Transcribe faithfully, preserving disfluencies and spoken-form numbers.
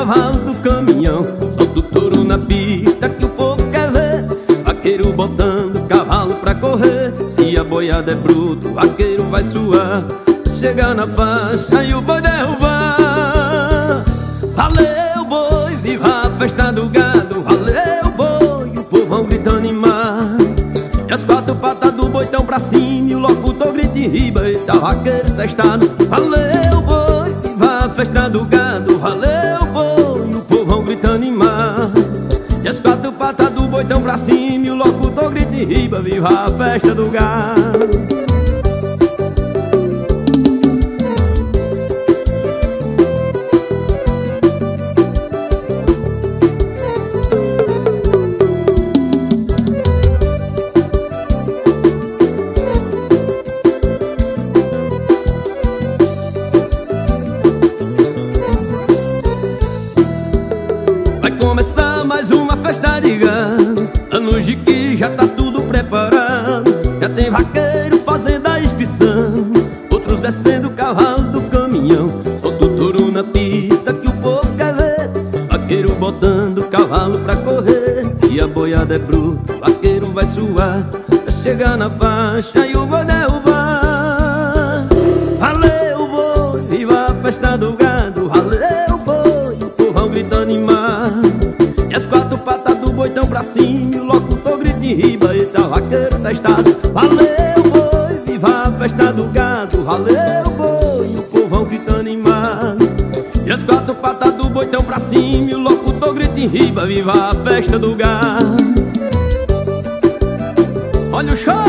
cavalo do caminhão. Solta o touro na pista que o povo quer ver. Vaqueiro botando cavalo pra correr. Se a boiada é bruto, o vaqueiro vai suar. Chegar na faixa e o boi derrubar. Valeu boi, viva a festa do gado. Valeu boi, o povão grita animar. E as quatro patas do boi tão pra cima e o locutor grita e riba. Eita, vaqueiro testado. Valeu boi, viva a festa do gado. Valeu boi, o povão grita animar. E as quatro patas do boi tão pra cima e o locutor grita e riba. Viva a festa do gado. Vai começar mais uma festa de gado. Anos de que já tá tudo preparado. Já tem vaqueiro fazendo a inscrição, outros descendo o cavalo do caminhão. Solta o touro na pista que o povo quer ver. Vaqueiro botando o cavalo pra correr. Se a boiada é bruta, o vaqueiro vai suar. Vai chegar na faixa e o boi derrubar. Valeu boi, viva a festa do gado. Valeu boi, o povão grita animar. E as quatro patas do boi tão pra cima e o locutor grita e riba. Eita, vaqueiro testado. Valeu boi, viva a festa do gado. Valeu boi, o povão grita animar. E as quatro patas do boi tão pra cima e o locutor grita e riba. Viva a festa do gado. Olha o show!